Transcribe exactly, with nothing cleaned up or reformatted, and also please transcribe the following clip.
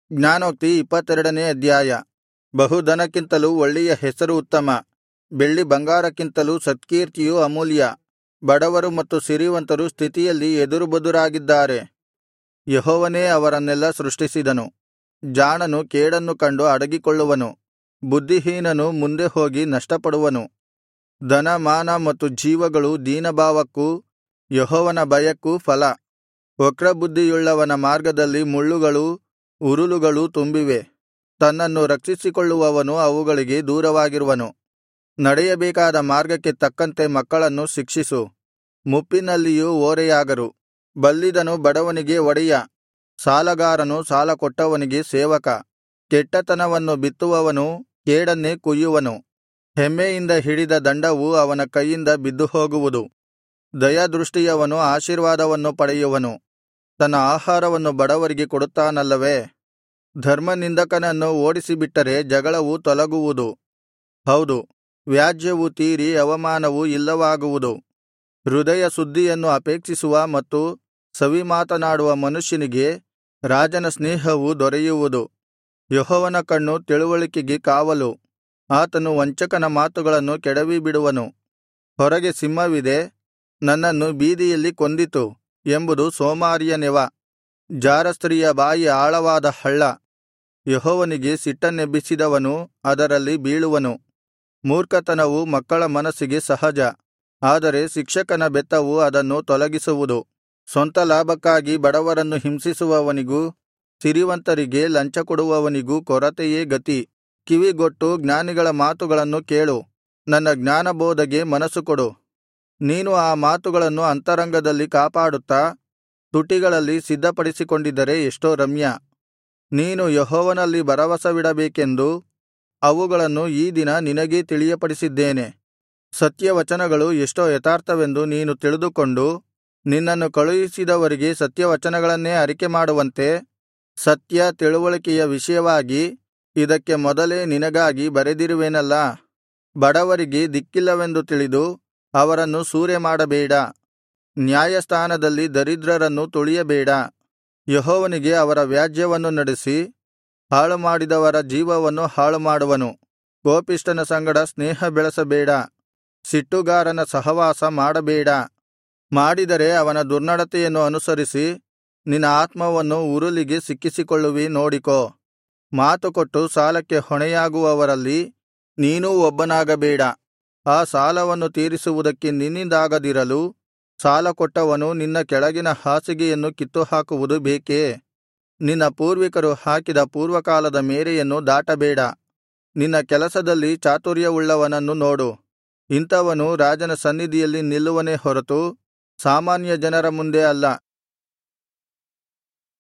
ಜ್ಞಾನೋಕ್ತಿ ಇಪ್ಪತ್ತೆರಡನೇ ಅಧ್ಯಾಯ. ಬಹುಧನಕ್ಕಿಂತಲೂ ಒಳ್ಳೆಯ ಹೆಸರು ಉತ್ತಮ, ಬೆಳ್ಳಿ ಬಂಗಾರಕ್ಕಿಂತಲೂ ಸತ್ಕೀರ್ತಿಯು ಅಮೂಲ್ಯ. ಬಡವರು ಮತ್ತು ಸಿರಿವಂತರು ಸ್ಥಿತಿಯಲ್ಲಿ ಎದುರುಬದುರಾಗಿದ್ದಾರೆ. ಯೆಹೋವನೇ ಅವರನ್ನೆಲ್ಲಾ ಸೃಷ್ಟಿಸಿದನು. ಜಾಣನು ಕೇಡನ್ನು ಕಂಡು ಅಡಗಿಕೊಳ್ಳುವನು, ಬುದ್ಧಿಹೀನನು ಮುಂದೆ ಹೋಗಿ ನಷ್ಟಪಡುವನು. ಧನ ಮಾನ ಮತ್ತು ಜೀವಗಳು ದೀನಭಾವಕ್ಕೂ ಯೆಹೋವನ ಭಯಕ್ಕೂ ಫಲ. ವಕ್ರಬುದ್ಧಿಯುಳ್ಳವನ ಮಾರ್ಗದಲ್ಲಿ ಮುಳ್ಳುಗಳೂ ಉರುಲುಗಳೂ ತುಂಬಿವೆ. ತನ್ನನ್ನು ರಕ್ಷಿಸಿಕೊಳ್ಳುವವನು ಅವುಗಳಿಗೆ ದೂರವಾಗಿರುವನು. ನಡೆಯಬೇಕಾದ ಮಾರ್ಗಕ್ಕೆ ತಕ್ಕಂತೆ ಮಕ್ಕಳನ್ನು ಶಿಕ್ಷಿಸು, ಮುಪ್ಪಿನಲ್ಲಿಯೂ ಓರೆಯಾಗರು. ಬಲ್ಲಿದನು ಬಡವನಿಗೆ ಒಡೆಯ, ಸಾಲಗಾರನು ಸಾಲಕೊಟ್ಟವನಿಗೆ ಸೇವಕ. ಕೆಟ್ಟತನವನ್ನು ಬಿತ್ತುವವನು ಕೇಡನ್ನೇ ಕೊಯ್ಯುವನು. ಹೆಮ್ಮೆಯಿಂದ ಹಿಡಿದ ದಂಡವು ಅವನ ಕೈಯಿಂದ ಬಿದ್ದುಹೋಗುವುದು. ದಯಾದೃಷ್ಟಿಯವನು ಆಶೀರ್ವಾದವನ್ನು ಪಡೆಯುವನು, ತನ್ನ ಆಹಾರವನ್ನು ಬಡವರಿಗೆ ಕೊಡುತ್ತಾನಲ್ಲವೇ. ಧರ್ಮನಿಂದಕನನ್ನು ಓಡಿಸಿಬಿಟ್ಟರೆ ಜಗಳವು ತೊಲಗುವುದು. ಹೌದು, ವ್ಯಾಜ್ಯವು ತೀರಿ ಅವಮಾನವು ಇಲ್ಲವಾಗುವುದು. ಹೃದಯ ಶುದ್ಧಿಯನ್ನು ಅಪೇಕ್ಷಿಸುವ ಮತ್ತು ಸವಿಮಾತನಾಡುವ ಮನುಷ್ಯನಿಗೆ ರಾಜನ ಸ್ನೇಹವು ದೊರೆಯುವುದು. ಯೆಹೋವನ ಕಣ್ಣು ತಿಳುವಳಿಕೆಗೆ ಕಾವಲು, ಆತನು ವಂಚಕನ ಮಾತುಗಳನ್ನು ಕೆಡವಿಬಿಡುವನು. ಹೊರಗೆ ಸಿಂಹವಿದೆ, ನನ್ನನ್ನು ಬೀದಿಯಲ್ಲಿ ಕೊಂದಿತು ಎಂಬುದು ಸೋಮಾರಿಯ ನೆವ. ಜಾರಸ್ತ್ರೀಯ ಬಾಯಿ ಆಳವಾದ ಹಳ್ಳ. ಯೆಹೋವನಿಗೆ ಸಿಟ್ಟನ್ನೆಬ್ಬಿಸಿದವನು ಅದರಲ್ಲಿ ಬೀಳುವನು. ಮೂರ್ಖತನವು ಮಕ್ಕಳ ಮನಸ್ಸಿಗೆ ಸಹಜ, ಆದರೆ ಶಿಕ್ಷಕನ ಬೆತ್ತವು ಅದನ್ನು ತೊಲಗಿಸುವುದು. ಸ್ವಂತ ಲಾಭಕ್ಕಾಗಿ ಬಡವರನ್ನು ಹಿಂಸಿಸುವವನಿಗೂ ಸಿರಿವಂತರಿಗೆ ಲಂಚಕೊಡುವವನಿಗೂ ಕೊರತೆಯೇ ಗತಿ. ಕಿವಿಗೊಟ್ಟು ಜ್ಞಾನಿಗಳ ಮಾತುಗಳನ್ನು ಕೇಳು, ನನ್ನ ಜ್ಞಾನಬೋಧೆಗೆ ಮನಸ್ಸು ಕೊಡು. ನೀನು ಆ ಮಾತುಗಳನ್ನು ಅಂತರಂಗದಲ್ಲಿ ಕಾಪಾಡುತ್ತಾ ತುಟಿಗಳಲ್ಲಿ ಸಿದ್ಧಪಡಿಸಿಕೊಂಡಿದ್ದರೆ ಎಷ್ಟೋ ರಮ್ಯ. ನೀನು ಯೆಹೋವನಲ್ಲಿ ಭರವಸವಿಡಬೇಕೆಂದು ಅವುಗಳನ್ನು ಈ ದಿನ ನಿನಗೇ ತಿಳಿಯಪಡಿಸಿದ್ದೇನೆ. ಸತ್ಯವಚನಗಳು ಎಷ್ಟೋ ಯಥಾರ್ಥವೆಂದು ನೀನು ತಿಳಿದುಕೊಂಡು ನಿನ್ನನ್ನು ಕಳುಹಿಸಿದವರಿಗೆ ಸತ್ಯವಚನಗಳನ್ನೇ ಅರಿಕೆಮಾಡುವಂತೆ, ಸತ್ಯ ತಿಳುವಳಿಕೆಯ ವಿಷಯವಾಗಿ ಇದಕ್ಕೆ ಮೊದಲೇ ನಿನಗಾಗಿ ಬರೆದಿರುವೆನಲ್ಲಾ. ಬಡವರಿಗೆ ದಿಕ್ಕಿಲ್ಲವೆಂದು ತಿಳಿದು ಅವರನ್ನು ಸೂರೆಮಾಡಬೇಡ, ನ್ಯಾಯಸ್ಥಾನದಲ್ಲಿ ದರಿದ್ರರನ್ನು ತುಳಿಯಬೇಡ. ಯೆಹೋವನಿಗೆ ಅವರ ವ್ಯಾಜ್ಯವನ್ನು ನಡೆಸಿ ಹಾಳುಮಾಡಿದವರ ಜೀವವನ್ನು ಹಾಳುಮಾಡುವನು. ಕೋಪಿಷ್ಠನ ಸಂಗಡ ಸ್ನೇಹ ಬೆಳೆಸಬೇಡ, ಸಿಟ್ಟುಗಾರನ ಸಹವಾಸ ಮಾಡಬೇಡ. ಮಾಡಿದರೆ ಅವನ ದುರ್ನಡತೆಯನ್ನು ಅನುಸರಿಸಿ ನಿನ್ನ ಆತ್ಮವನ್ನು ಉರುಲಿಗೆ ಸಿಕ್ಕಿಸಿಕೊಳ್ಳುವಿ. ನೋಡಿಕೋ, ಮಾತುಕೊಟ್ಟು ಸಾಲಕ್ಕೆ ಹೊಣೆಯಾಗುವವರಲ್ಲಿ ನೀನೂ ಒಬ್ಬನಾಗಬೇಡ. ಆ ಸಾಲವನ್ನು ತೀರಿಸುವುದಕ್ಕೆ ನಿನ್ನಿಂದಾಗದಿರಲು ಸಾಲಕೊಟ್ಟವನು ನಿನ್ನ ಕೆಳಗಿನ ಹಾಸಿಗೆಯನ್ನು ಕಿತ್ತುಹಾಕುವುದು ಬೇಕೇ. ನಿನ್ನ ಪೂರ್ವಿಕರು ಹಾಕಿದ ಪೂರ್ವಕಾಲದ ಮೇರೆಯನ್ನು ದಾಟಬೇಡ. ನಿನ್ನ ಕೆಲಸದಲ್ಲಿ ಚಾತುರ್ಯವುಳ್ಳವನನ್ನು ನೋಡು. ಇಂಥವನು ರಾಜನ ಸನ್ನಿಧಿಯಲ್ಲಿ ನಿಲ್ಲುವನೇ ಹೊರತು ಸಾಮಾನ್ಯ ಜನರ ಮುಂದೆ ಅಲ್ಲ.